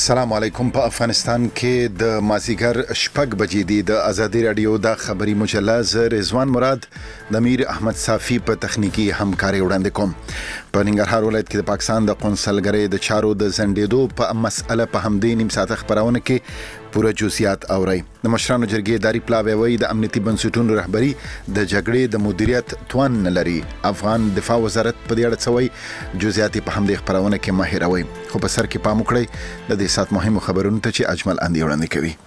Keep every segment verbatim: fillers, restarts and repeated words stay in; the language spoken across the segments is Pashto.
السلام علیکم. په افغانستان کې د مازیګر شپږ بجې دی د ازادي رادیو د خبري مجله ز رضوان مراد د امیر احمد صافی په تخنیکی همکاري وړاندې کوم. په ننګرهار ولایت کې د پاکستان د قونسلګرۍ د چارو د زندېدو په مسأله په همدې نیم ساعت خبرونه کې پوره جزئیات اوري. د مشرانو جرګې داري پلاوی وی د امنیتي بنسټونو رهبری د جګړې د مدیریت توان لري. افغان دفاع وزارت په دې اړه څوي جزئیات په همدې خبرونه کې ماهروي. خو په سر کې پام وکړئ د دې سات مهمو خبرونو ته چې اجمل اندي وړاندې کوي.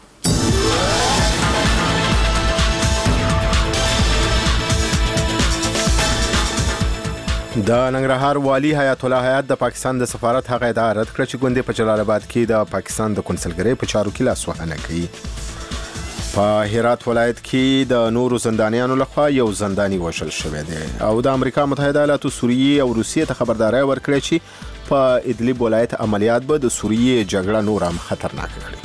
د ننګرهار والی حیات الله حیات د پاکستان د سفارت هغه ادعا رد کړه چې ګوندې په جلال آباد کې د پاکستان د قونسلګرۍ په چارو کې لاسوهنه کوي. په هرات ولایت کې د نورو زندانیانو لخوا یو زنداني وژل شوی دی او د امریکا متحده ایالاتو سوریې او روسیې ته خبرداري ورکړه چې په ادلب ولایت عملیات به د سوریې جګړه نور هم خطرناک کړي.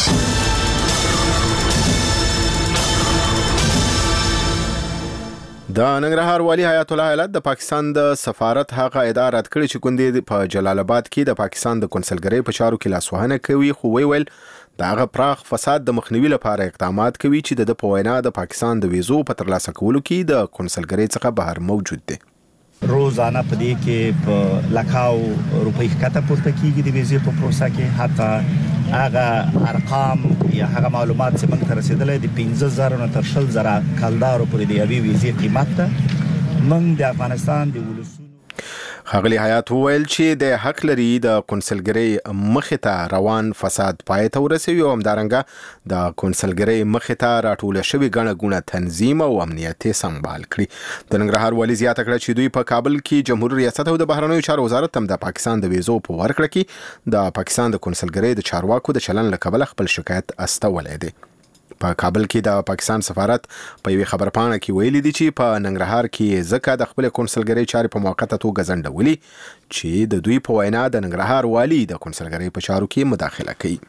د ننګرهار والی حیات الله حیات د پاکستان د سفارت هغه ادعا رد کړې چې ګوندې په جلال آباد کې د پاکستان د قونسلګرۍ په چارو کې لاسوهنه کوي. خو وی ویل د هغه پراخ فساد د مخنیوي لپاره اقدامات کوي چې د په وینا د پاکستان د ویزو په ترلاسه کولو کې د قونسلګرۍ څخه بهر موجود دی. روزانه په دې کې په لکاو روپۍ ښکته پورته کیږي د ویزې په پروسه کې. حتی هغه ارقام یا هغه معلومات چې موږ ته رسیدلې د پنځه زره نه تر شل زره کلدارو پورې د یوې ویزې قیمت ته موږ د افغانستان د ولسونو ښاغلي حیات وویل چې د حق لري د قونسلګرۍ مخې ته روان فساد پای ته ورسوي او همدارنګه د قونسلګرۍ مخې ته راټوله شوې ګڼه ګوڼه تنظیم او امنیت یې سمبال کړي. د ننګرهار والي زیاته کړه چې دوی په کابل کې جمهور ریاست او د بهرنیو چارو وزارت هم د پاکستان د ویزو په ورکړه کې د پاکستان د قونسلګرۍ د چارواکو د چلن له کبله خپل شکایت استولی دی. په کابل کې د پاکستان سفارت په یوې خبرپاڼه کې ویلي دي چې په ننګرهار کې ځکه د خپل قونسلګرۍ چارې په موقته توګه ځنډولي چې د دوی په وینا د ننګرهار والي د قونسلګرۍ په چارو کې مداخله کوي.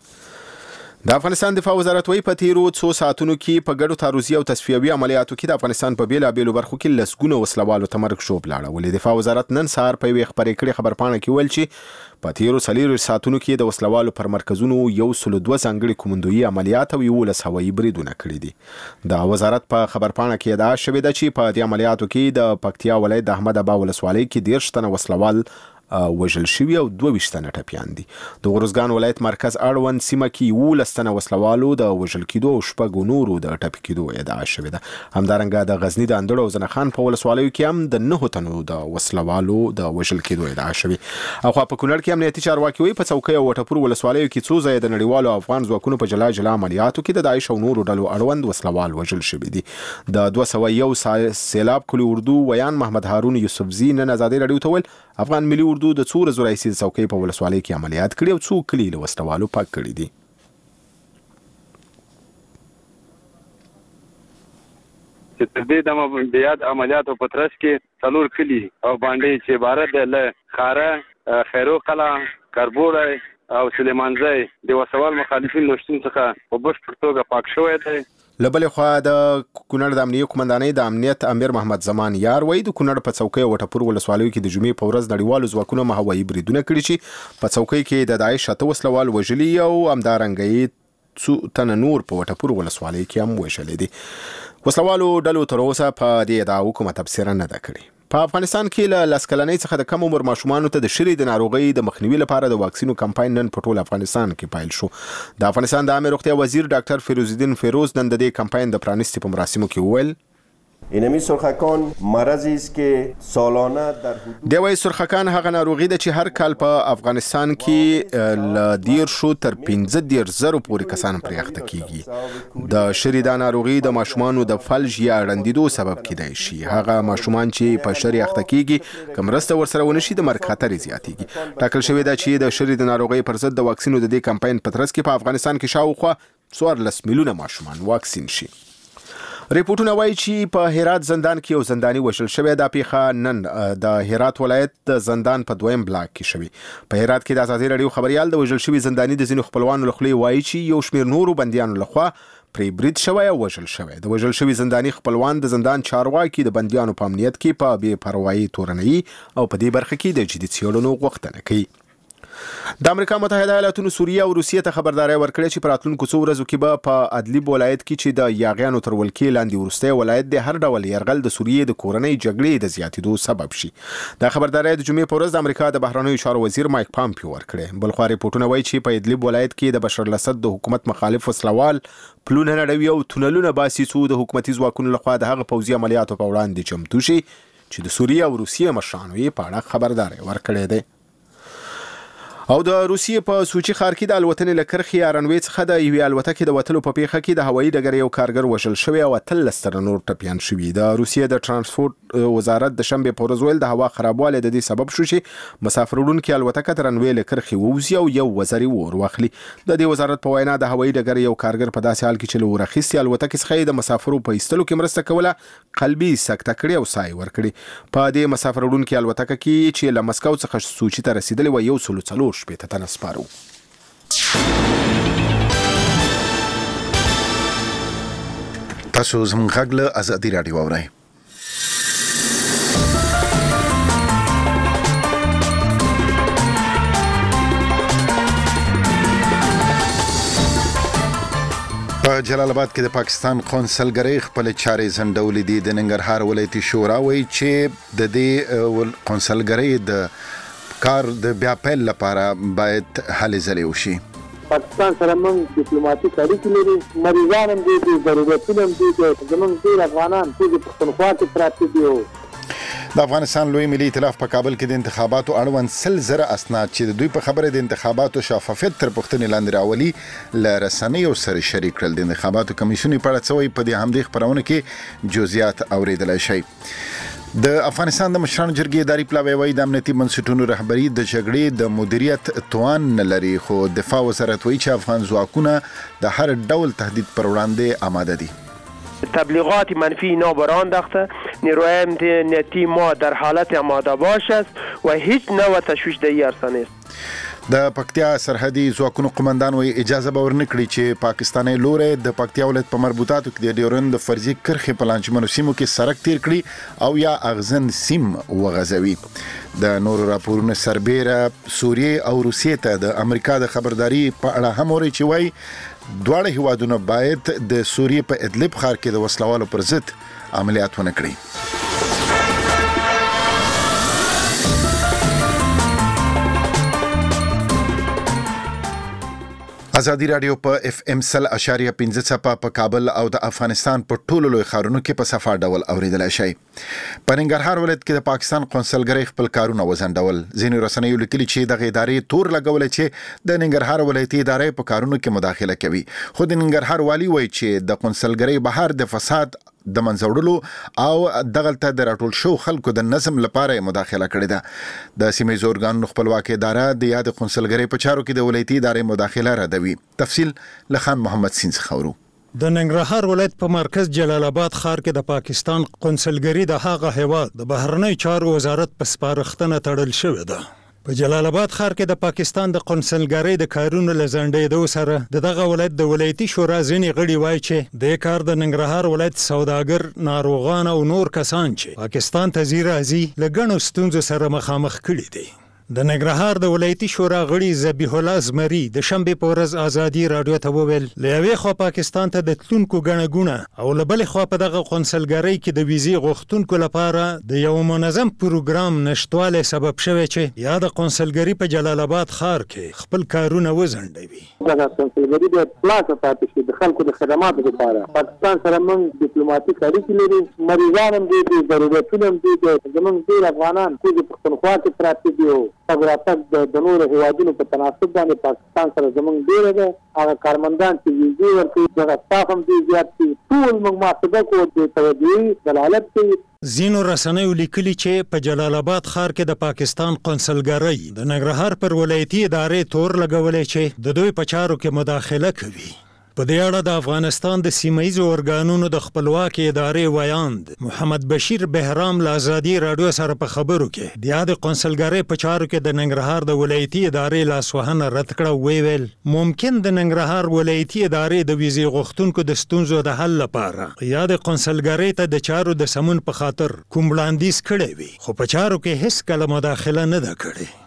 د افغانستان دفاع وزارت وی په تیرو څو ساعتونو کې په ګډو تعرضي او تصفیوي عملیاتو کې د افغانستان په بیلابېلو برخو کې لسګونه وسلوالو ته مرګ ژوبل اړولې. دفاع وزارت نن سهار په یوې خبرې کړې خبرپاڼه کې ویل چې په تیرو څلورو ساعتونو کې د وسلوالو پر مرکزونو یو سل دوه ځانګړي کومندویي عملیات او یولس هوایي بریدونه کړي دي. د وزارت په خبرپاڼه کې ادعا شوې ده چې په دې عملیاتو کې د پکتیا ولایت د احمد ابا ولسوالۍ کې دېرش تنه وسلوال وژل شوي او دوه ویشت تنه ټپیان دي. د ارزګان ولایت مرکز اړوند سیمه کې یولس تنه وسلوالو د وژل کېدو او شپږو نورو د ټپي کېدو ادعا شوې ده. همدارنګه د غزني د اندړ او زنخان په ولسوالیو کې هم د نهو تنو د وسلوالو د وژل کېدو ادعا شوې. او خو په کونړ کې امنیتي چارواکي وایي په څوکۍ او وټپور ولسوالیو کې څو ځایه د نړیوالو افغان ځواکونو په جلا جلا عملیاتو کې د داعش او نورو ډلو اړوند وسلوال وژل شوي دي. د دوه سوه یو سیلاب کلي اردو ویان محمد هارون یوسفزي نن ازادي راډیو ته ویل افغان ملي اردو د څو ورځو راهیسې د څوکۍ په ولسوالۍ کې عملیات کړي او څو کلي له وسلوالو پاک کړي دي. چې تر دې دمه د یاد عملیاتو په ترڅ کې څلور کلي او باندې چې عبارت دی له خاره، خیرو قلعه، کربوړی او سلیمانزی د وسوال مخالفین له شتون څخه په بشپړ توګه پاک شوی دی. له بلې خوا د کونړ د امنیه قومندانۍ د امنیت امیر محمد زمان یار وایي د کونړ په څوکۍ او وټپور ولسوالیو کې د جمعې په ورځ نړیوالو ځواکونو هوایي بریدونه کړي چې په څوکۍ کې د داعش اته وسلوال وژلي او همدارنګه یې څو تنه نور په وټپور ولسوالۍ کې هم وژلي دي. وسلوالو ډلو تر اوسه په دې ادعاو کومه تبصره نه ده کړې. په افغانستان کې له لس کلنۍ څخه د کم عمر ماشومانو ته د شري د ناروغۍ د مخنیوي لپاره د واکسینو کمپاین نن په ټول افغانستان کې پیل شو. د افغانستان د عامه روغتیا وزیر ډاکټر فیروز الدین فیروز نن د دې کمپاین د پرانیستي په مراسمو کې وویل اینمی سرخکان مرضی است که سالانه در حدود دی وایي سرخکان هغه ناروغي ده چې هر کال په افغانستان کې له دیرشو تر پنځه دیرش زرو پورې کسان پرې اخته کیږي. د شري دا ناروغي د ماشومانو د فلج یا ړندېدو سبب کیدای شي. هغه ماشومان چې په شري اخته کیږي که مرسته ورسره ونه شي د مرګ خطر یې زیاتېږي. ټاکل شوې ده چې د شري د ناروغۍ پر ضد د واکسینو د دې کمپاین په ترڅ کې په افغانستان کې شاوخوا څوارلس میلیونه ماشومان واکسین شي. ریپورتونه وایي چې په هرات زندان کې یو زنداني وژل شوی. دا پیښه نن د هرات ولایت د زندان په دویم بلاک کې شوی. په هرات کې د ازادي راډیو خبريال د وژل شوی زنداني د ځینو خپلوانو له خولې وایي چې یو شمېر نورو بندیانو لخوا پرې برید شوی او وژل شوی. د وژل شوی زنداني خپلوان د زندان چارواکي د بندیانو په امنیت کې په بې پروایي تورنوي او په دې برخه کې د جدي څېړنو غوښتنه کوي. د امریکا متحده ایالاتونو سوریه او روسیې ته خبرداري ورکړې چې په راتلونکو څو ورځو کې به په ادلیب ولایت کې چې د یاغیانو تر ولکې لاندې ورسته ولایت د هر ډول يرغل د سوریې د کورنۍ جګړې د زیاتېدو سبب شي. دا خبرداري د جمعې په ورځ د امریکا د بهرنیو چارو وزیر مایک پامپیو ورکړې. بل خو ریپورتونه وایي چې په ادلیب ولایت کې د بشر الاسد د حکومت مخالف وسلوال پلونه نړوي او تونلونه باسي څو د حکومتي ځواکونو لخوا د هغه پوځي عملیاتو په وړاندې چمتو شي چې د سوریه او روسیې مشرانو یې په اړه خبرداري ورکړې ده. او د روسیې په سوچي ښار کې د الوتنې لکرخي رنوي څخه د یوې الوتکې د وتلو په پیښه کې د هوایي ډګر یو کارګر وژل شوی او اتلس تر نور ټپیان شوي. د روسیې د ترانسپورت وزارت د شنبه په ورځ ویل د هوا خرابوالی د دې سبب شو چې مسافر وړونکي الوتکه تر رنوي لکرخي ووزي او یو وزري ور واخلي. د دې وزارت په وینا د هوایي ډګر یو کارګر په داسې حال کې چې له ورخصتي الوتکې څخه د مسافرو په ایستلو کې مرسته کوله قلبي سکته کړې او سای ورکړي. په دې مسافر وړونکي الوتکه کې چې له مسکو څخه سوچي ته رسیدلې و یو سلو څلور شپېته تنه سپاره. تاسو زموږ غږ له ازادي راډیو اورئ. په جلال آباد کې د پاکستان قونسلګرۍ خپل چارې ځنډولې دي. د ننګرهار ولایتي شورا وایي چې د دې قونسلګرۍ د کار د بیا پیل لپاره باید هلې ځلې وشي. پاکستان سره موږ ډیپلوماټیک اړیکې لرو، مریضان هم دي، ضرورتونه هم دي، زموږ ډېر افغانان چې پښتونخوا کې پراته دي. د افغانستان لوی ملي ائتلاف په کابل کې د انتخاباتو اړوند سل زره اسناد چې د دوی په خبره د انتخاباتو شفافیت تر پوښتنې لاندې راولي له رسنیو سره شریک کړل. د انتخاباتو کمیسیون په اړه څه وایي په دې همدې خبرونه کې جزئیات اوریدلای شي. د افغانستان د مشرانو جرګې اداري پلاوی وایي د امنیتي بنسټونو رهبري د جګړې د مدیریت توان نه لري، خو دفاع وزارت وایي چې افغان ځواکونه د هر ډول تهدید پر وړاندې آماده دي. تبلیغات منفی اینا بر انداخته، نیروی امنیتی ما در حالت آماده باش است و هیچ نوع تشویش دهی ارسا نیست. د پکتیا سرحدي ځواکونو قومندان وایي اجازه به ورنکړي چې پاکستاني لوري د پکتیا ولایت په مربوطاتو کې د ډیورند د فرضي کرښې په لانجمنو سیمو کې سرک تیر کړي او یا اغزن سیم وغځوي. د نورو راپورونو سربیره سوریې او روسیې ته د امریکا د خبرداري په اړه هم وایي چې وایي دواړه هیوادونه باید د سوریې په ادلب ښار کې د وسلوالو پر ضد عملیات ونه کړي. ازادي راډیو په اف ام سل اشاریه پنځه څپه په کابل او د افغانستان په ټولو لوی ښارونو کې په صفا ډول اوریدلای شي. په ننګرهار ولایت کې د پاکستان قونسلګرۍ خپل کارونه وزندول. ځینې رسنیو لیکلي چې د ادارې تور لګول چې د ننګرهار ولایتي ادارې په کارونو کې مداخله کوي. خو د ننګرهار والی وایي چې د قونسلګرۍ بهر د فساد د منځوړلو او دغلته د راټول شو خلکو د نظم لپاره مداخله کړې ده. د سیمې زورګانو خپلواکي اداره د یاد قونسلګرۍ په چارو کې د ولایتي ادارې مداخله ردوي. تفصیل لخان محمد سین خورو. د ننګرهار ولایت په مرکز جلال آباد ښار کې د پاکستان قونسلګرۍ د هغه هیواد د بهرنی چارو وزارت په سپارښتنه تړل شوې ده. په جلال آباد ښار کې د پاکستان د قونسلګرۍ د کارونو لزنډېدو سره دغه ولایت د ولایتي شورا ځینې غړي وایي چې د کار د ننګرهار ولایت سوداګر، ناروغان او نور کسان چې پاکستان ته ځي راځي له ګڼو ستونزو سره مخامخ کړي دي. د ننګرهار د ولایتي شورا غړي ذبیح الله زمري د شنبه په ورځ ازادي رادیو ته وویل له یوې خوا پاکستان ته د تلونکو ګڼه ګونه او له بلې خوا په دغه قونسلګرۍ کې د ویزې غوښتونکو لپاره د یو منظم پروګرام نشټوالی سبب شوی چې یا د قونسلګرۍ په جلال آباد ښار کې خپل کارونه وځنډوي. دغه قونسلګرۍ د خلاصه پاتې شي د خلکو د خدماتو لپاره. پاکستان سره موږ ډیپلوماټیک اړیکې لرو، مریضان هم دي، ضرورتونه هم دي، زموږ ډېر افغانان چې پښتونخوا کې پراته دي او راتګ د نورو هیوادونو په تناسب باندې پاکستان سره زموږ ډېره ده. هغه کارمندان چې ویزې ورکوي دغه سټاف هم ډېر زیات دي. ټول موږ محاسبه کوو د توجهي دلالت کوي. ځینو رسنیو لیکلي چې په جلال آباد ښار کې د پاکستان قونسلګرۍ د ننګرهار پر ولایتي ادارې تور لګولی چې د دوی په چارو کې مداخله کوي. په دې اړه د افغانستان د سیمه‌ییزو ارګانونو د خپلواکي ادارې ویاند محمد بشیر بهرام له ازادي راډیو سره په خبرو کې د یاد قونسلګرۍ په چارو کې د ننګرهار د ولایتي ادارې لاسوهنه رد کړه. ویل ممکن د ننګرهار ولایتي ادارې د ویزې غوښتونکو د ستونزو د حل لپاره یا د قونسلګرۍ ته د چارو د سمون په خاطر کوم وړاندیز کړی وي، خو په چارو کې هیڅ کله مداخله نه ده کړې.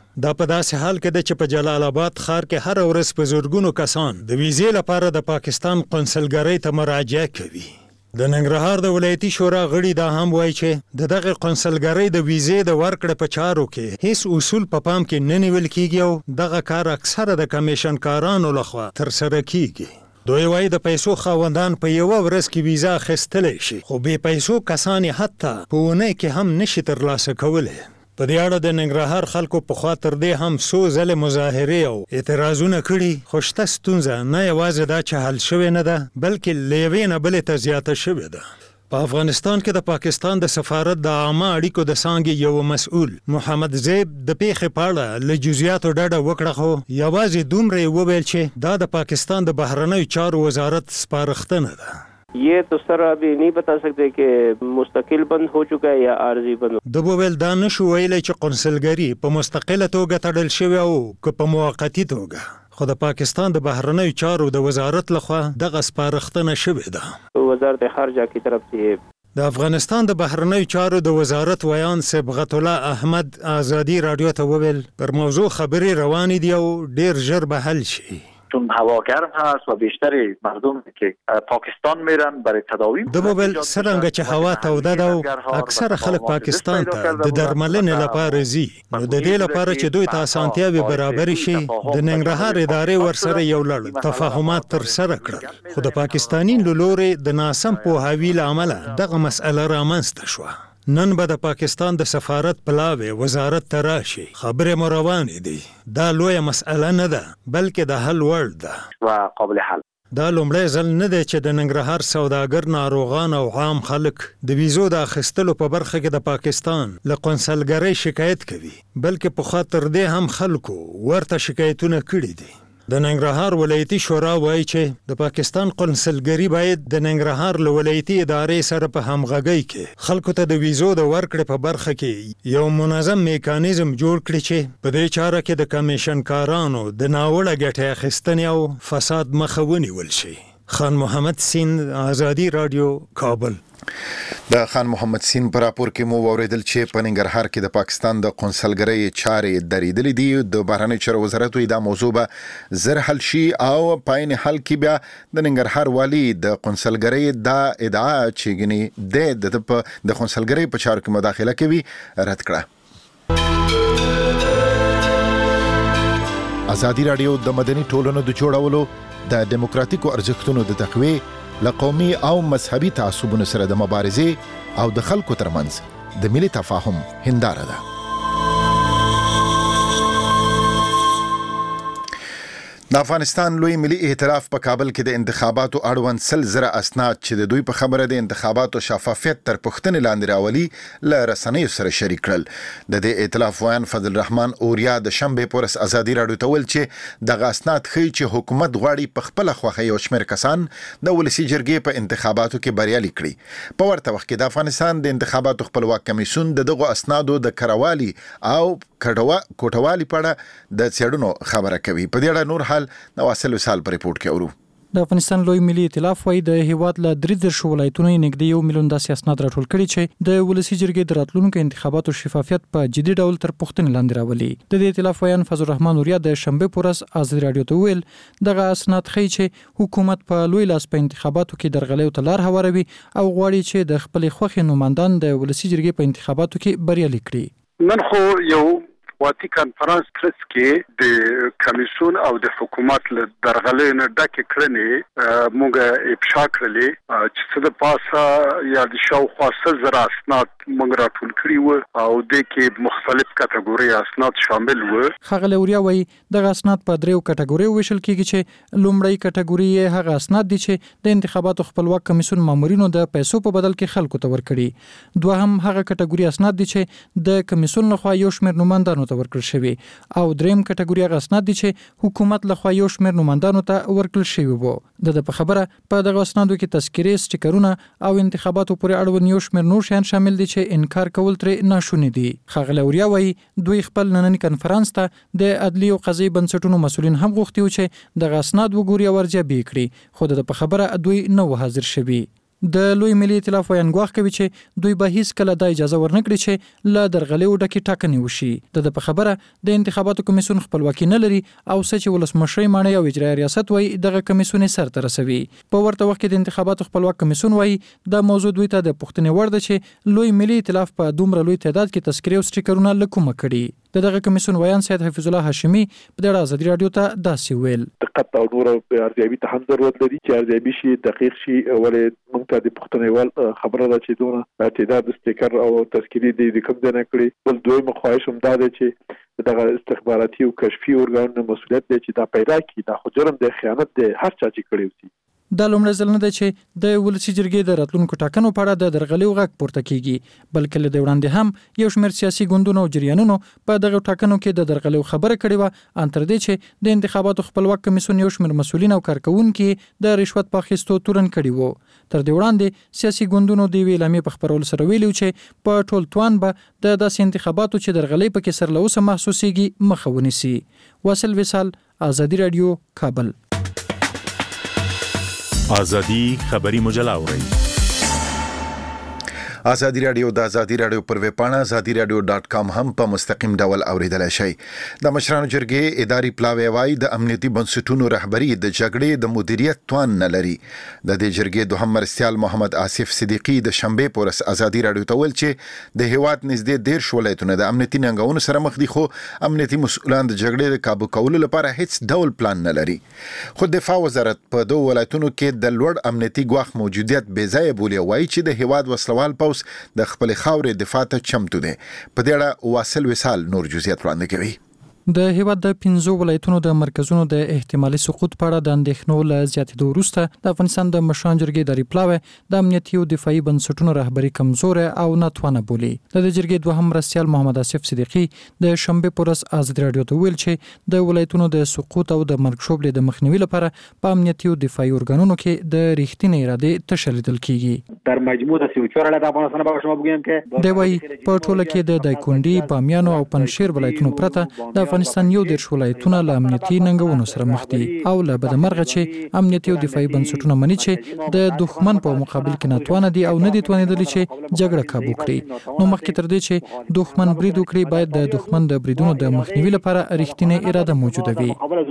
دا په داسې حال کې ده چې په جلال آباد ښار کې هر ورځ په زرګونو کسان د ویزې لپاره د پاکستان قونسلګرۍ ته مراجعه کوي. د ننګرهار د ولایتي شورا غړي دا هم وایي چې د دغه قونسلګرۍ د ویزې د ورکړې په چارو کې هیڅ اصول په پام کې نه نیول کیږي او دغه کار اکثره د کمیشن کارانو لخوا ترسره کیږي. دوی وایي د پیسو خاوندان په یوه ورځ کې ویزا اخیستلی شي، خو بې پیسو کسان یې حتی په اونۍ کې هم نشي ترلاسه کولی. په دې اړه د ننګرهار خلکو پخوا تر دې هم څو ځلې مظاهرې او اعتراضونه کړي، خو شته ستونزه نه یوازې دا چې حل شوې نه ده بلکې له یوې نه بلې ته زیاته شوې ده. په افغانستان کې د پاکستان د سفارت د عامه اړیکو د څانګې یو مسؤل محمد زیب د پیښې په اړه له جزئیاتو ډډه وکړه، خو یوازې دومره یې وویل چې دا د پاکستان د بهرنیو چارو وزارت سپارښتنه ده. ये तो सर अभी नहीं बता सकते कि مستقل بند हो चुका है या عارضی بند. د وویل دا نشو ویلی چې قونسلګري په مستقله توګه تړل شوی او که په موقتي توګه، خو د پاکستان د بهرنیو چارو د وزارت لخوا دغه سپارښتنه شوې ده. وزارت خارجه کی طرف سے د افغانستان د بهرنیو چارو د وزارت ویان صبغت الله احمد آزادی رادیو ته وویل پر موضوع خبرې روانې دي او ډیر ژر به حل شي. چون هوا گرم هست و بیشتر مردم که پاکستان میرن برای تداوی د وویل څرنګه چې هوا توده ده او اکثره خلک پاکستان ته د درملنې لپاره ځي، نو د دې لپاره چې دوی ته اسانتیاوې برابرې شي د ننګرهار ادارې ورسره یو لړ تفاهمات ترسره کړل، خو د پاکستاني له لورې د ناسم پوهاوي له امله دغه مسئله رامنځته شوه. نن به د پاکستان د سفارت پلاوی وزارت ته راشي، خبرې مو روانې دي. دا لویه مسئله نه ده بلکې د حل وړ ده و قابل حل. دا لومړی ځل نه دی چې د ننګرهار سوداګر، ناروغان او عام خلک د ویزو د اخیستلو په برخه کې د پاکستان له قونسلګرۍ شکایت کوي، بلکې پخوا تر دې هم خلکو ورته شکایتونه کړي دي. د ننګرهار ولایتي شورا وایي چې د پاکستان قونسلګري باید د ننګرهار له ولایتي ادارې سره په همغږۍ کې خلکو ته د ویزو د ورکړې په برخه کې یو منظم میکانیزم جوړ کړي چې په دې چاره کې د کمیشن کارانو د ناوړه ګټې اخیستنې او فساد مخه ونیول شي. خان محمد سین، آزادی رادیو، کابل. د خان محمد سین پر راپور کې مو اوریدل چې په ننګرهار کې د پاکستان د قونسلګرۍ چارې درېدلې دي. د بهرنیو چارو وزارت وایي دا موضوع به زر حل شي او پاین حل کې بیا د ننګرهار والی د قونسلګرۍ دا ادعا چې ګنې د د قونسلګرۍ په چارو کې مداخله کوي رد کړه. ازادي رادیو د مدني ټولنو د جوړولو د دیموکراتیکو ارزښتونو د تقویې له قومي او مذهبي تعصبونو سره د مبارزې او د خلکو ترمنځ د ملي تفاهم هنداره ده. د افغانستان لوی ملي ائتلاف په کابل کې د انتخاباتو اړوند سل زره اسناد چې د دوی په خبره د انتخاباتو شفافیت تر پوښتنې لاندې راولي له رسنیو سره شریک کړل. د دې ائتلاف ویان فضل الرحمن اوریا د شنبې پورس ازادي راډیو ته ویل چې دغه اسناد ښیي چې حکومت غواړي په خپله خوښه یو شمېر کسان د ولسي جرګې په انتخاباتو کې بریالي کړي. په ورته وخت کې د افغانستان د انتخاباتو خپلواک کمیسیون د دغو اسنادو د کروالي او کوټوالي په اړه د څېړنو خبره کوي. په دې اړه نور حال نواصل وسال پر ریپورت کې اورو. د افغانستان لوی ملي ائتلاف وايي د هیواد له درې دېرش ولایتونو نږدې یو میلیون داسې اسناد راټول کړي چې د ولسي جرګې د راتلونکو انتخاباتو شفافیت په جدي ډول تر پوښتنې لاندې راولي. د دې ائتلاف ویان فضل الرحمن اوریا د شنبې په ورځ ازادي راډیو ته ویل دغه اسناد ښیي چې حکومت په لوی لاس په انتخاباتو کې درغلیو ته لار هواروي او غواړي چې د خپل خوښې نوماندان د ولسي جرګې په انتخاباتو کې بریالي کړي. نن خو یو واتی کانفرنس پرس کې د کمیسیون او د حکومت له درغلۍ نه ډکې کړنې موږ افشا کړلې چې څه د پاسه یا د شاوخوا سل زره اسناد موږ راټول کړي وو او د کې مختلف کټګوري اسناد شامل وو. ښاغلی اوریا وایي دغه اسناد په دریو کټګوریو ویشل کېږي چې لومړی کټګوري یې هغه اسناد دي چې د انتخاباتو خپلواک کمیسیون مامورینو د پیسو په بدل کې خلکو ته ورکړي. دوهم هغه کټګوري اسناد دي چې د کمیسیون لخوا یو شمېر نوماندانو ورکړل شوی او دریم کټګوري هغه اسناد دي چې حکومت لخوا یو شمېر نوماندانو ته ورکړل شوی وو. د په خبره په دغه اسنادو کې تذکرې، سټیکرونه او انتخاباتو پورې اړوند یو شمېر نور شیان شامل دي چې انکار کول ترې ناشونی دي. ښاغلی اوریا وایي دوی خپل ننني کنفرانس ته د عدلي او قضایي بنسټونو مسؤلین هم غوښتي وو چې دغه اسناد وګوري او ارزیابي کړي، خو د په خبره دوی نه و حاضر شوي. د لوی ملي ائتلاف ویان ګواښ کوي چې دوی به هیڅ کله د اجازه ورنکړي چې له درغلې ډکې ټاکنې وشي. د په خبره د انتخاباتو کمیسیون خپلواکي نه لري او سچ ولسمشي مانه او اجرایي ریاست وای دغه کمیسیون سر ته رسوي. په ورته وخت کې د انتخاباتو خپلواک کمیسیون وای د موضوع دوی ته د پښتنې ور ده چې لوی ملي ائتلاف په دومره لوی تعداد کې تذکرې او سټیکرونه لکومه کړي. دغه کمیسیون ویان سید حفیظ الله هاشمی په دغه ازادي رادیو ته داسې ویل دقت او نور ارزیابي ته هم ضرورت لري چې ارزیابي شي دقیق شي ولې موږ ته د پښتونیوال خبره ده چې دونه تعداد سټیکر او تذکرې د کوم ځای کړي. بل دویم خواهش هم دا ده چې دغه استخباراتي او کشفي ارګانونو مسؤلیت دی چې دا پیدا کړي دا خو جرم دی خیانت دی هر چا چې کړی وي. دا لومړی ځل نه دی چې د ولسي جرګې د راتلونکو ټاکنو په اړه د درغلۍ غږ پورته کیږي بلکې له وړاندې هم یو شمېر سیاسي ګوندونو او جریانونو په دغه ټاکنو کې د درغلۍ خبره کړې و ان تر دې چې د انتخاباتو خپلواک کمیسیون یو شمېر مسؤلین او کارکونکو د رشوت په اخیستو تورن کړي وو. تر دې وړاندې سیاسي ګوندونو د ویلامې په خبرولو سره ویلي چې په ټول توان به د داسې انتخاباتو چې درغلۍ پکې سر له اوسه محسوسيږي مخه ونیسي. واصل وصال ازادي رادیو کابل. ازادي خبري مجله اورئ. ازادي رادیو د ازادي رادیو پر ویب پاڼه ازادي رادیو ډاټ کام هم په مستقیم ډول اوریدلای شئ. د مشرانو جرګې اداري پلاوی وای د امنیتي بنسټونو رهبری د جګړې د مدیریت توان نه لري. د دې جرګې دوهم مرستیال محمد آصف صدیقی د شنبه پورس ازادي رادیو ته ویل چې د هیواد نږدې ډیر ولایتونه د امنیتي ننګونو سره مخ دي خو امنیتي مسؤلان د جګړې د کابو کولو لپاره هیڅ ډول پلان نه لري. خو دفاع وزارت په دوه ولایتونو کې د لوړ امنیتي ګواښ موجودیت بې ځای بولی وای چې د هیواد وسلوال د خپل خاورې دفاع ته چمتو دي. په دې اړه واصل وصال نور جزئیات وړاندې کوي. د هیواد د پنځو ولایتونو د مرکزونو د احتمالي سقوط په اړه د اندېښنو له زیاتېدو وروسته د افغانستان د مشرانو جرګې اداري پلاوی د امنیتي او دفاعي بنسټونو رهبري کمزوري او ناتوانه بولي. د جرګې دوهم مرستیال محمد آصف صدیقی د شنبه پورس ازادي رادیو ته ویل چې د ولایتونو د سقوط او د مرګ شوبلې د مخنیوي لپاره په امنیتي او دفاعي ارګانونو کې د ریښتینې اراده تشلیدل کیږي. در مجموع د سیمچور له افغانستان به شما بگویم که د وای په ټوله کې د دایکونډي، بامیانو او پنشیر ولایتونو پرته د افغانستان یو دیرش ولایتونه له امنیتي ننګونو سره مخ دي او له بدمرغه چې امنیتي او دفاعي بنسټونه مني چې د دښمن په مقابل کې ناتوانه دي او نه دي توانېدلي چې جګړه کابو کړي. نو مخکې تر دې چې دښمن برید وکړي باید د دښمن د بریدونو د مخنیوي لپاره رښتینې اراده موجوده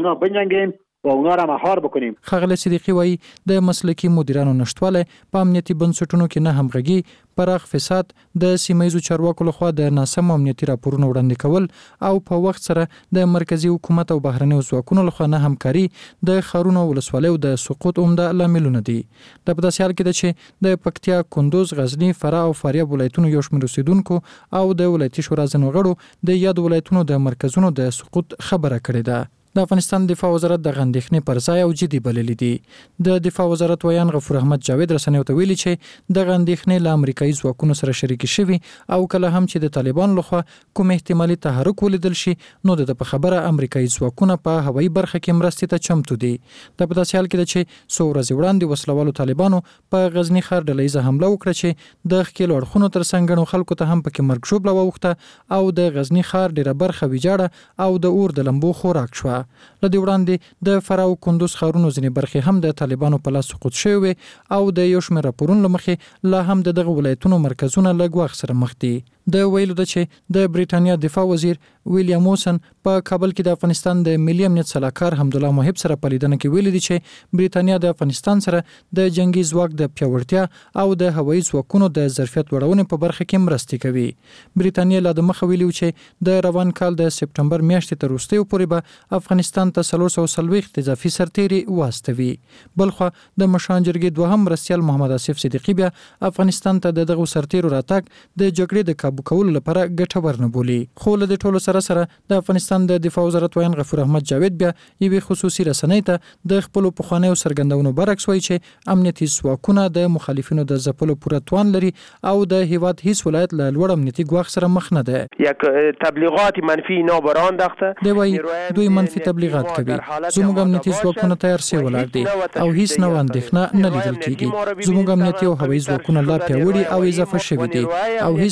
وي. و اونا را مهار بکنیم. ښاغلی صدیقی وایي د مسلکي مدیرانو نشټوالی په امنیتي بنسټونو کې نه همغږي، پراخ فساد، د سیمایزو چارواکو لخوا د ناسم امنیتي راپورونو وړاندې کول او په وخت سره د مرکزی حکومت او بهرنیو ځواکونو لخوا نه همکاري د ښارونو ولسوالیو د سقوط عمده لاملونه دي. د په داسې حال کې ده چې د پکتیا، کندوز، غزني، فراه او فاریاب ولایتونو یو شمېر اوسیدونکو او د ولایتي شورا ځینو غړو د یاد ولایتونو د مرکزونو د سقوط خبره کړې ده. د افغانستان دفاع وزارت د غندښنې پر ځای او جدي بللې دي. د دفاع وزارت ویان غفور احمد جاوید رسنیو ته ویلي چې د غندښنې له امریکایي ځواکونو سره شریک شوي او کله هم چې د طالبان لخوا کوم احتمالي تحرک ولیدل شي نو د په خبره امریکایي ځواکونه په هوایي برخه کې مرستې ته چمتو دي. د په داسې حال کې ده چې څو ورځې وړاندې وسلوالو طالبانو په غزني ښار ډلهییزه حمله وکړه چې د ښکېلو اړخونو تر څنګ ګڼو خلکو ته هم پکې مرګ ژوبله واوښته او د غزني ښار ډېره برخه ویجاړه او د اور د لمبو خوراک شوه. له دې وړاندې د فراه او کندوز ښارونو ځینې برخې هم د طالبانو په لاس سقوط شوې او د یو شمېر راپورونو له مخې لا هم د دغه ولایتونو مرکزونه له ګواښ سره مخ دي. د ویلو ده چې د بریټانیا دفاع وزیر ویلیام موسن په کابل کې د افغانستان د ملي امنیت سلاکار حمدالله محب سره په لیدنه کې ویلي دي چې بریټانیا د افغانستان سره د جنگي ځواک د پیاوړتیا او د هوایي ځواکونو د ظرفیت لوړونې په برخه کې مرستې کوي. بریټانیا لا د مخه ویلي چې د روان کال د سپټمبر میاشتې تر وروستیو پورې به افغانستان ته څلور سوه څلوېښت اضافي سرتیري واستوي. بلخوا د مشرانو جرګې دوهم مرستیال محمد آصف صدیقی بیا افغانستان ته د دغو سرتیرو راتګ د جګړې د کابو کولو لپاره ګټور نه بولي. خو له دې ټولو سره سره د افغانستان د دفاع وزارت ویان غفور احمد جاوید بیا یوې خصوصي رسنۍ ته د خپلو پخوانیو څرګندونو برعکس وایي چې امنیتي ځواکونه د مخالفینو د ځپلو پوره توان لري او د هیواد هیڅ ولایت له لوړ امنیتي ګواښ سره مخ نه ده. یک تبلیغات منفی اینا برانداخته دی وایي دوی منفي تبلیغات کوي. زموږ امنیتي ځواکونه تیار سي ولاړ دي او هیڅ نوع اندېښنه نه لیدل کیږي. زموږ امنیتي او هوایي ځواکونه لا پیاوړي او اضافه شوي دي او هیڅ نوع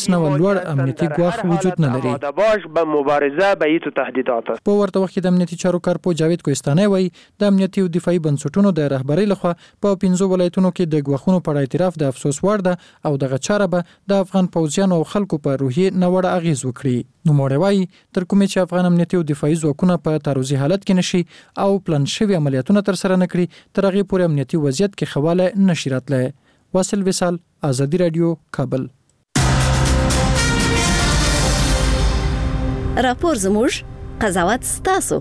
لوړ امنیتي ګواښ وجود نه لري. آماده باش به مبارزه به هیڅ تهدیدات. په ورته وخت کې د امنیتي چارو کارپو جاوید کوهستاني وایي د امنیتي او دفاعي بنسټونو د رهبرۍ لخوا په پنځو ولایتونو کې د ګواښونو په اعتراف د افسوس وړ ده او دغه چاره به د افغان پوځیانو او خلکو په روحیه نوړه اغیز وکړي. نو موري وایي تر کومې چې افغان امنیتي او دفاعي ځواکونه په تعرضي حالت کې نشي او پلان شوی عملیاتونه تر سره نکړي تر هغه پورې امنیتي وضعیت کې خواله نشي راتلای. واصل وصال، آزادی رادیو، کابل. راپور زموږ، قضاوت ستاسو.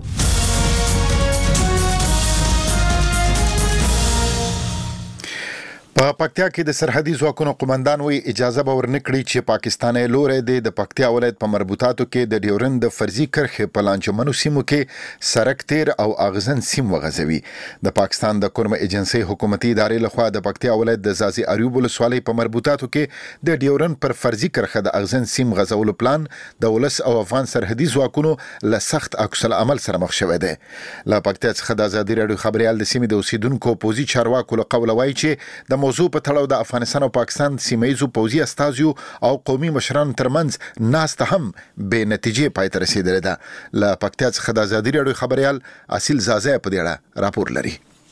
په پکتیا کې د سرحدي ځواکونو قومندان وی اجازه به ورنکړي چې پاکستاني لوري د پکتیا ولایت په مربوطاتو کې د ډیورند د فرضي کرښې په لانجمنو سیمو کې سرک تیر او اغزن سیم وغځوي. د پاکستان د کورم ایجنسي حکومتي ادارې لخوا د پکتیا ولایت د زازي اریوب ولسوالۍ په مربوطاتو کې د ډیورند پر فرضي کرښه د اغزن سیم غځولو پلان د ولس او افغان سرحدي ځواکونو له سخت عکس العمل سره مخ شوی دی. له پکتیا څخه د آزادي رادیو خبريال د سیمې د اوسیدونکو پوزي چارواکو له قوله وایي چې د موضوع په تړاو د افغانستان او پاکستان سیمایي پوځي استازیو او قومي مشران ترمنځ ناسته هم به نتیجې پای ته رسیدلې ده. له پکتیا څخه د آزادي رادیو خبريال اصیل زازه په دې اړه راپور لري.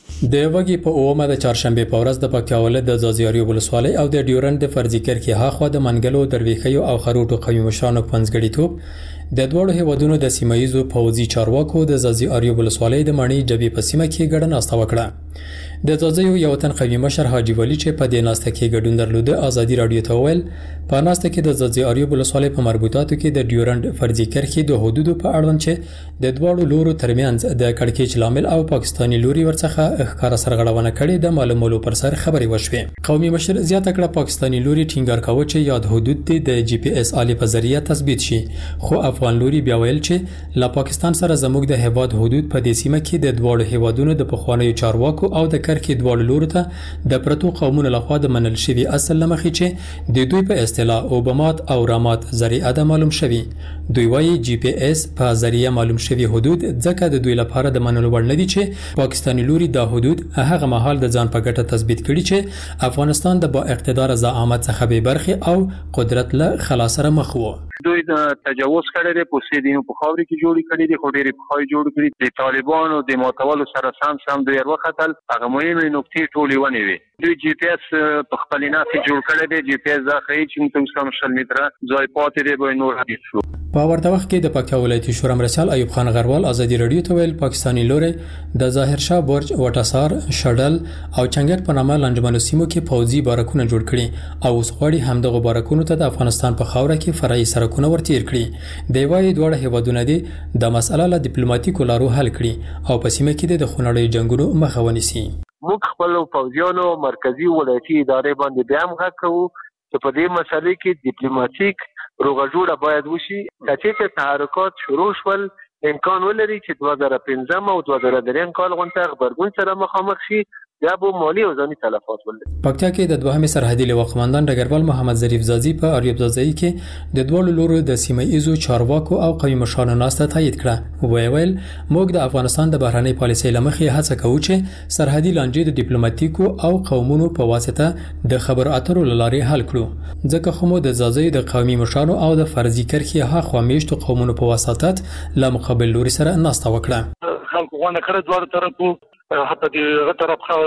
د وګي په اومه د چهارشنبه په ورځ د پکتیا ولایت د زازیاري ولسوالۍ او د ډیورند د فرضي کرښې هاخوا د منګلو درويخیو او خروټو قومي مشرانو پنځګړیتوب د دوړو هیوادونو د سیمایي پوځي چارواکو د زازیاري ولسوالۍ د مانی جبي په سیمه کې ګډن استا وکړه. د زازیو یو تن قومي مشر حاجی ولی چې په دې ناسته کې ګډون درلوده آزادي رادیو ته ویل په ناسته کې د زازیاري ولسوالۍ په مربوطاتو کې د ډیورند فرضي کرښې د حدودو په اړوند چې د دوړو لورو ترمنځ د کړکېچ لامل او پاکستاني لوري ورڅخه ښکارا سرغړونه کړې د معلومولو پر سر خبري وشوه. قومي مشر زیاته کړه پاکستاني لوري ټینګار کاوه چې یاد حدود د جی پی اس آلی په ذریعہ تثبیت شي، خو افغان لوري بیا ویل چې له پاکستان سره زموږ د هیواد حدود په دې سیمه کې د دوړو هیوادونو د پخوانیو چارواکو او د کرکې دوړو لورو ته د پرتو قومونو لخوا د منل شوی اصل لمخې چې د دوی په اصطلاح اوبامات او رامات ذریعہ د معلوم شوی. دوی وايي جی پی اس په ذریعہ معلوم شوی حدود ځکه د دوی لپاره د منلو وړ نه دي چې پاکستاني لوري د حدود هغه مهال د ځان په ګټه تثبیت کړي چې افغانستان د با اقتدار زعامت څخه به برخه او قدرت له خلاص سره مخ وو. دوی د تجاوز کړي د پوسیدینو په خاوري کې جوړ کړي دي، خو ډېری په خای جوړ کړي د طالبانو د ماتولو سره سم سم دوی وروختل هغه مهمه نقطې ټولې ونی وي. دوی جی پی اس په خپل نافي جوړ کړي دي، جی پی اس دا خی چې موږ سم شل متره ځای پاتې دی به نور حدیث شو. په ورته وخت کې د پکتیا ولایتي شورا مرسل ایوب خان غروال آزادي رادیو ته ویل پاکستاني لوري د ظاهر شاه برج وټاسار شډل او چنګټ په نامه لنډمنو سیمو کې پوځي بارکونه جوړ کړي او اوس غواړي همدغه بارکونو ته د افغانستان په خاوره کې فرعي سرکونه ورتیر کړي. دی وايي دوړه هیوادونه دي د مسله له ډیپلوماټیکو لارو حل کړي او په سیمه کې د خونړۍ جنگونو مخه ونیسي. موږ خپل پوځیانو مرکزی ولایتي ادارې باندې بیا هم غږ کوو چې په دې مسلې کې ډیپلوماټیک روغه جوړه باید وشي. چې تحرکات شروع شول امکان ولري چې دوه زره پنځم او دوه زره دریم کال غونډه خبرګون سره مخامخ شي یا به مالی او ځاني تلفات ولري. پکتیا کې د دوهمې سرحدي لوا قومندان ډګروال محمد ظریف زازي په اریوب زازي کې د دوه لورو د سیمایي چارواکو او قومي مشرانو ناسته تایید کړه. وی ویل موږ د افغانستان د بهرنۍ پالیسۍ لمخې هڅه کوو چې سرحدي لانجې د ډیپلوماټیکو او قومونو په واسطه د خبرو اترو لارې حل کړو، ځکه خو مو د زازي د قومي مشرانو او د فرضي کرښې هاخوا میشتو قومونو په واسطه له مقابل لوري سره ناسته وکړه. خلکو غوښنه کړې دوه طرفو حتی د طرف خو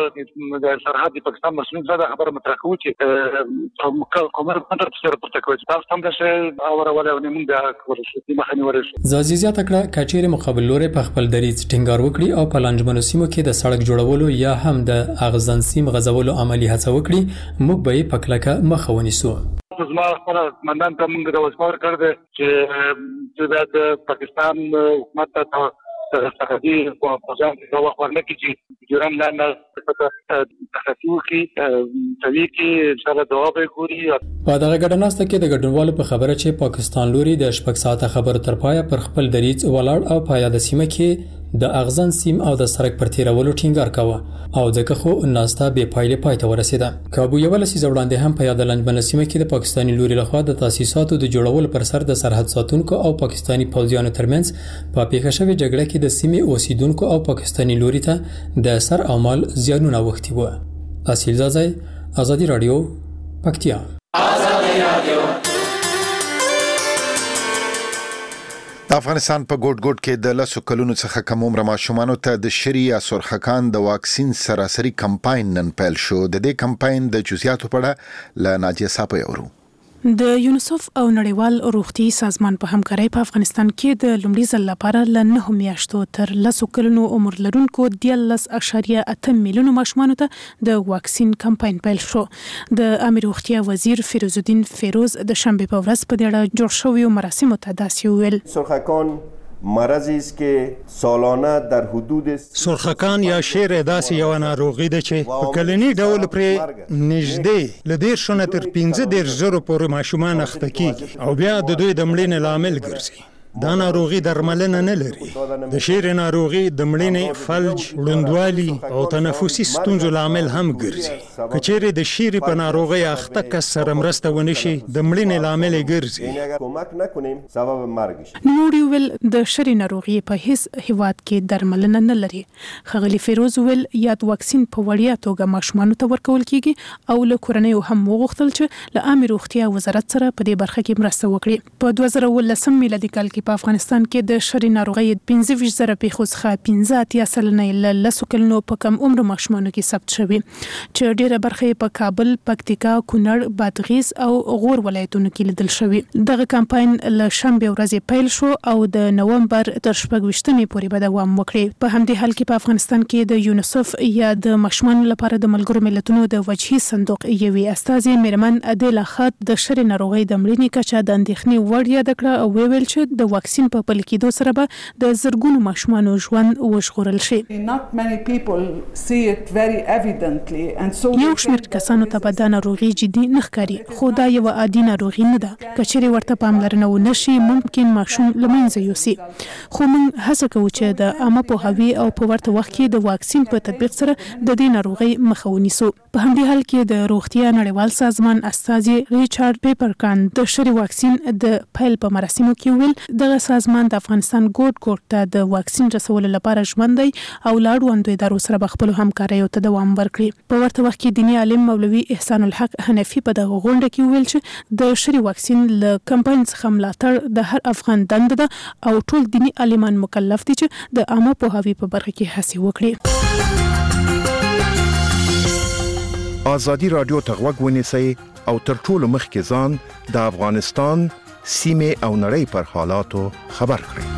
د سرحد پاکستان مسؤلین زده خبره مطرح کوي چې کومه کنټرول سره پورته کوي تاسو هم د اوره ولا موږ د ورشتي مخنی ورشو. زازیزیا تکړه کچېر مقابل لوري په خپل دریځ ټینګار وکړي او په لنډمنو سیمو کې د سړک جوړولو یا هم د اغزن سیم غځولو عملی هڅه وکړي. موږ به په کلکه مخه ونیسو. زما خپل مندان ته موږ د وسپار کړل چې د پاکستان حکومت ته سرحدي پوځیان د وخورنه کې چې جوړم لاندې په تخصیص کې توی کې سره دوا به ګوري. په دغه ګډناسته کې د ګډونوالو په خبره چې پاکستان لوري د شپږ ساعته خبرو تر پایه پر خپل دریځ ولاړ او په یاد سیمه کې د اغزن سیم او د سرک پر تیرولو ټینګار کاوه او ځکه خو ناستا به پایله پای ته ورسیده. کابو یو لسی وړاندې هم په یاد لنډمن سیمه کې د پاکستاني لوري لخوا د تاسیساتو د جوړولو پر سر د سرحد ساتونکو او پاکستاني پوځیانو ترمنځ په پیښه شوی جګړه کې د سیمې اوسیدونکو او پاکستاني لوري ته د سر او مال زیانونه وختي و. اصیل زازای، آزادی رادیو، پکتیا. آزادی رادیو د افغانستان په ګوټ ګوټ کې د لسو کلونو څخه کم عمره ماشومانو ته د شری یا سرخکان د واکسین سراسري کمپاین نن پیل شو. د دې کمپاین د جزئیاتو په اړه له ناجیه صاحب اورو. د یونیسف او نړیوال روغتي سازمان په همکارۍ په افغانستان کې د لومړي ځل لپاره له نه میاشتو تر لسو کلونو عمر لرونکو دیارلس اعشاریه اته میلیونو ماشومانو ته د واکسین کمپاین پیل شو. د عامه روغتیا وزیر فیروز الدین فیروز د شنبه په ورځ په دې اړه جوړ شوی مراسمو ته داسې وویل: سرخکان مرضی است که سالانه در حدود سرخکان یا شیر داسې یو ناروغي ده چې په کلنی ډول پرې نږدې له دېرشو نه تر پنځه دېرش زرو پورې ماشومان اخته کیږي او بیا د دوی د مړینې لامل ګرځي. دا ناروغي درملنه نه لري. د شیر ناروغي د مړینې، فلج، ړوندوالي او تنفسي ستونزو لامل هم ګرځي. که چیرې د شیر په ناروغي اخته کس سره مرسته ونه شي د مړینې لامل ګرځي. کمک نکنیم سبب مرګ شي. نوړي ویل د شری ناروغي په هیڅ هیواد کې درملنه نه لري. خغلی فیروز ویل یاد واکسین په وړیا توګه ماشومانو ته ورکول کیږي او له کورنیو هم وغوښتل چې له عامه روغتیا وزارت سره په دې برخه کې مرسته وکړي. په دوه زره ولسم میلادي کال کې په افغانستان کې د شری ناروغي پنځه ویشت زره پیښو څخه پنځه اتیا سلنه له لسو کلونو په کم عمر ماشومانو کې ثبت شوي چې ډیره برخه په کابل، پکتیکا، کونړ، بادغیس او غور ولایتونو کې لیدل شوي. دغه کمپاین له شنبه ورځې پیل شو او د نومبر تر شپږ ویشتمې پورې به دوام وکړي. په همدې حال کې په افغانستان کې د یونیسف یا د ماشومانو لپاره د ملګرو ملتونو د وجهي صندوق یوې استازي میرمن ادیلا خات د شری ناروغي د مړینې کچه د اندېښنې وړ یاد کړه او ویل چې د واکسین په پلي کېدو سره به د زرګونو ماشومانو ژوند وژغورل شي. یو شمېر کسانو ته به دا ناروغي جدي نه ښکاري، خو دا یوه عادي ناروغي نه ده. که چیرې ورته پاملرنه ونه شي ممکن ماشوم له منځه یوسي. خو موږ هڅه کوو چې د عامه پوهاوي او په ورته وخت کې د واکسین په تطبیق سره د دې ناروغي مخه ونیسو. په همدې حال کې د روغتیا نړیوال سازمان استازي ریچارډ پیپرکان د شری واکسین د پیل په مراسمو کې ویل دغه سازمان د افغانستان ګوټ ګوټ ته د واکسین رسولو لپاره ژمن دی او له اړوندو ادارو سره به خپلو همکاریو ته دوام ورکړي. په ورته وخت کې دیني عالم مولوي احسان الحق حنفي په دغه غونډه کې ویل چې د شری واکسین له کمپاین څخه ملاتړ د هر افغان دنده ده او ټول دیني عالمان مکلف دي چې د عامه پوهاوي په برخه کې هڅې وکړي. ازادي رادیو ته غوږ ونیسئ او تر ټولو مخکې ځان د افغانستان سیمه او نړۍ پر حالاتو خبر کړئ.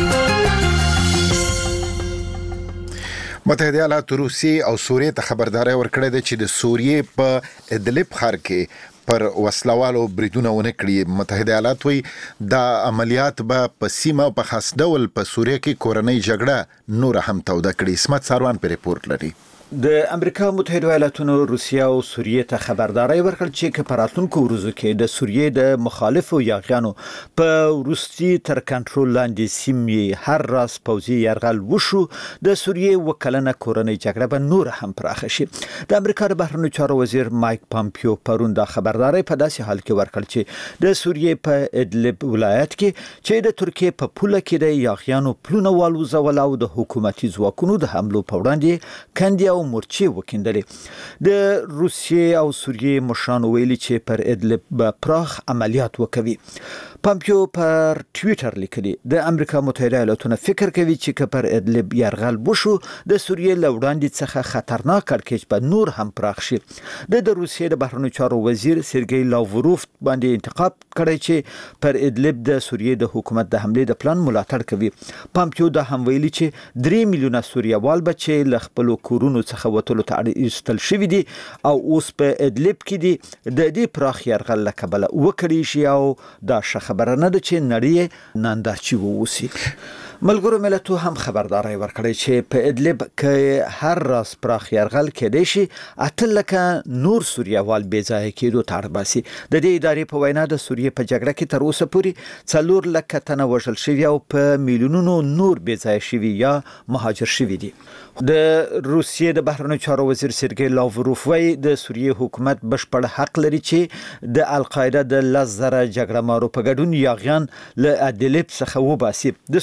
متحده ایالات روسیې او سوریې ته خبرداري ورکړې ده چې د سوریې په ادلب ښار کې پر وسلوالو بریدونه ونه کړي. متحده ایالات وایي دا عملیات به په سیمه په خاص ډول په سوریې کې کورنۍ جګړه نور هم توده کړي. اسمت ساروان په ریپورت لري. د امریکا متحده ایالاتونو روسیا او سوریې ته خبرداري ورکړه چې که په راتلونکو ورځو کې د سوریې د مخالفو یاغیانو په روسي تر کنټرول لاندې سیمې هر راز پوځي یرغل وشو د سوریې وکلنه کورنۍ جګړه به نور هم پراخه شي. د امریکا د بهرنیو چارو وزیر مایک پامپیو پرون دا خبرداري په داسې حال کې ورکړ چې د سوریې په ادلب ولایت کې چې د ترکیې په پوله کې د یاغیانو پلونه والوزول او د حکومتي ځواکونو د حملو په وړاندې کندي مورچې وکیندلې. د روسیې او سوریې مشرانو ویلي چې پر ادلب به پراخ عملیات وکوي. پامپیو پر ټویټر لیکلي د امریکا متحده ایالاتونه فکر کوي چې که پر ادلب یرغل وشو د سوریې له وړاندې څخه خطرناک کړکېچ به نور هم پراخ شي. د د روسیې د بهرنیو چارو وزیر سرګی لاوروف باندې انتقاد کړی چې پر ادلب د سوریې د حکومت د حملې د پلان ملاتړ کوي. پامپیو دا هم ویلي چې درې میلیونه سوریوال به چې له خپلو کورونو څخه وتلو ته اړ ایستل شوي دي او اوس په ادلب کې دي د دې پراخ یرغل له کبله وکړي شي او دا شخه خبره نه ده چې نړۍ نانداچي ووسی. ملګرو ملتونو هم خبرداري ورکړې چې په ادلب کې هر راز پراخ یرغل کېدای شي اته لکه نور سوریوال بې ځایه کېدو ته اړ باسي. د دې ادارې په وینا د سوریې په جګړه کې تر اوسه پورې څلور لکه تنه وژل شوي او په میلیونونو نور بې ځایه شوي یا مهاجر شوي دي. د روسیې د بهرنیو چارو وزیر سرګی لاوروف وايي د سوریې حکومت بشپړ حق لري چې د القاعده د لس زره جګړه مارو په ګډون یاغیان له ادلب څخه وباسي. د سوریې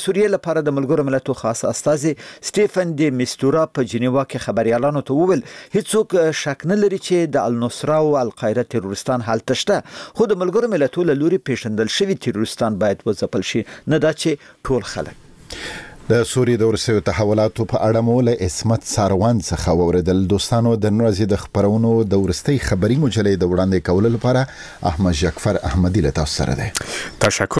لپاره د ملګرو ملتونو خاص استازي سټيفن ډي میستورا په جنیوا کې خبريالانو ته وویل هیڅوک شک نه لري چې د النصره او القاعده تروریستان حالت شته خو د ملګرو ملتونو له لوري پیژندل شوی تروریستان باید وځپل شي نه دا چې ټول خلک. د سوریې د ورسېو تحولاتو په اړه مو له اسمت ساروان څخه واوریدل. دوستانو د نن ورځې د خبرونو د ورستۍ خبري مجلې د وړاندې کولو لپاره احمد جعفر احمدی له تاسو سره دی. تشکر.